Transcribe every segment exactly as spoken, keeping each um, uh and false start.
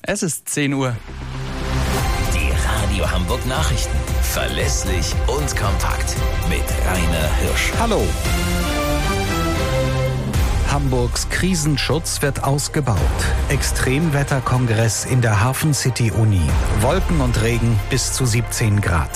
Es ist zehn Uhr. Die Radio Hamburg Nachrichten. Verlässlich und kompakt. Mit Rainer Hirsch. Hallo. Hamburgs Krisenschutz wird ausgebaut. Extremwetterkongress in der Hafen City Uni. Wolken und Regen bis zu siebzehn Grad.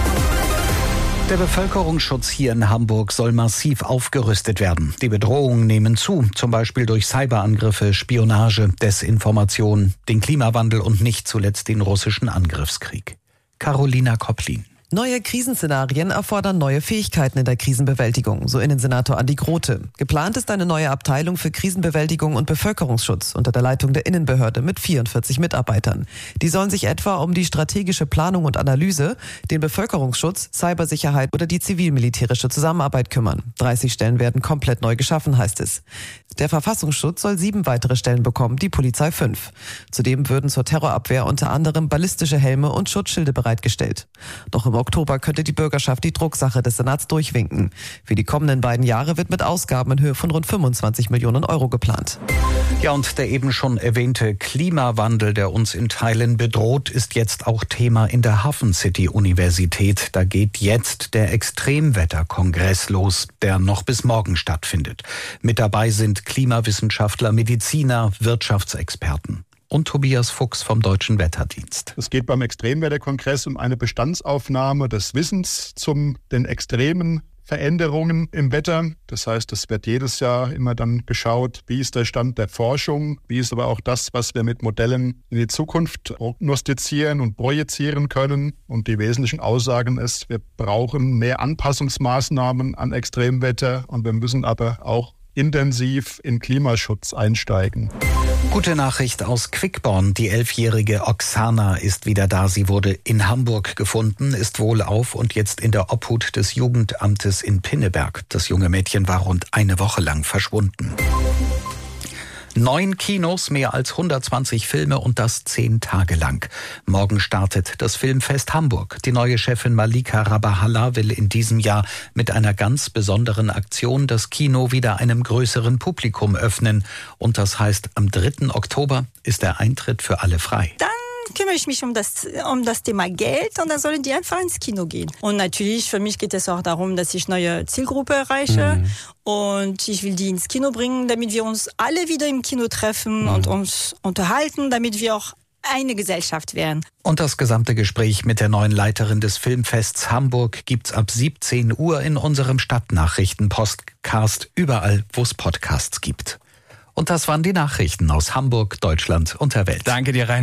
Der Bevölkerungsschutz hier in Hamburg soll massiv aufgerüstet werden. Die Bedrohungen nehmen zu, zum Beispiel durch Cyberangriffe, Spionage, Desinformation, den Klimawandel und nicht zuletzt den russischen Angriffskrieg. Carolina Kopplin. Neue Krisenszenarien erfordern neue Fähigkeiten in der Krisenbewältigung, so Innensenator Andi Grote. Geplant ist eine neue Abteilung für Krisenbewältigung und Bevölkerungsschutz unter der Leitung der Innenbehörde mit vierundvierzig Mitarbeitern. Die sollen sich etwa um die strategische Planung und Analyse, den Bevölkerungsschutz, Cybersicherheit oder die zivil-militärische Zusammenarbeit kümmern. dreißig Stellen werden komplett neu geschaffen, heißt es. Der Verfassungsschutz soll sieben weitere Stellen bekommen, die Polizei fünf. Zudem würden zur Terrorabwehr unter anderem ballistische Helme und Schutzschilde bereitgestellt. Doch im Oktober könnte die Bürgerschaft die Drucksache des Senats durchwinken. Für die kommenden beiden Jahre wird mit Ausgaben in Höhe von rund fünfundzwanzig Millionen Euro geplant. Ja, und der eben schon erwähnte Klimawandel, der uns in Teilen bedroht, ist jetzt auch Thema in der Hafen City Universität. Da geht jetzt der Extremwetterkongress los, der noch bis morgen stattfindet. Mit dabei sind Klimawissenschaftler, Mediziner, Wirtschaftsexperten. Und Tobias Fuchs vom Deutschen Wetterdienst. Es geht beim Extremwetterkongress um eine Bestandsaufnahme des Wissens zu den extremen Veränderungen im Wetter. Das heißt, es wird jedes Jahr immer dann geschaut, wie ist der Stand der Forschung, wie ist aber auch das, was wir mit Modellen in die Zukunft prognostizieren und projizieren können. Und die wesentlichen Aussagen ist, wir brauchen mehr Anpassungsmaßnahmen an Extremwetter und wir müssen aber auch intensiv in Klimaschutz einsteigen. Gute Nachricht aus Quickborn. Die elfjährige Oksana ist wieder da. Sie wurde in Hamburg gefunden, ist wohlauf und jetzt in der Obhut des Jugendamtes in Pinneberg. Das junge Mädchen war rund eine Woche lang verschwunden. Neun Kinos, mehr als hundertzwanzig Filme und das zehn Tage lang. Morgen startet das Filmfest Hamburg. Die neue Chefin Malika Rabahalla will in diesem Jahr mit einer ganz besonderen Aktion das Kino wieder einem größeren Publikum öffnen. Und das heißt, am dritten Oktober ist der Eintritt für alle frei. Dann kümmere ich mich um das, um das Thema Geld und dann sollen die einfach ins Kino gehen. Und natürlich, für mich geht es auch darum, dass ich neue Zielgruppe erreiche. Mhm. Und ich will die ins Kino bringen, damit wir uns alle wieder im Kino treffen mhm. und uns unterhalten, damit wir auch eine Gesellschaft werden. Und das gesamte Gespräch mit der neuen Leiterin des Filmfests Hamburg gibt's ab siebzehn Uhr in unserem Stadtnachrichten-Podcast, überall, wo es Podcasts gibt. Und das waren die Nachrichten aus Hamburg, Deutschland und der Welt. Danke dir, Rainer.